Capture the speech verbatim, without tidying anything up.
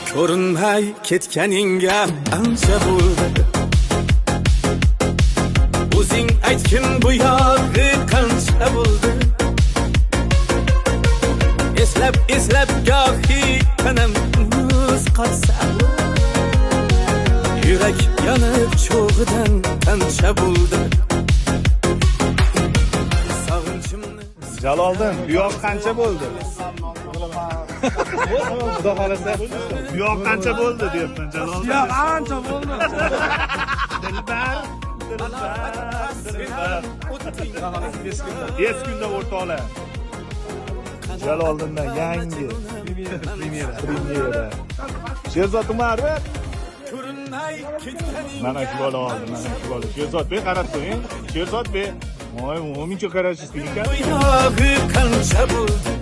ko'rinmay ketganingga ancha bo'ldi. O'zing aytgin bu yog'i qancha bo'ldi. Eslab eslab gohi tanam muz qotsa, yurak yonib cho'g'idan qancha bo'ldi. Sog'inchimni Jaloliddin, bu yoq qancha bo'ldi? Xudo xolasa, bu yoq qancha bo'ldi deyapman Jaloliddin. Yo'q, ancha bo'ldi. Dilbar, dilbar, dilbar. besh kunda o'rtoqlar. Jaloliddindan yangi premyera. Premyera. Sherzod Umarov. Mana shu bola oldi, mana shu bola. Sherzodbek qarab turing. Sherzodbek. Voy, o'mincha qarashingiz ekan. yog'i qancha bo'ldi.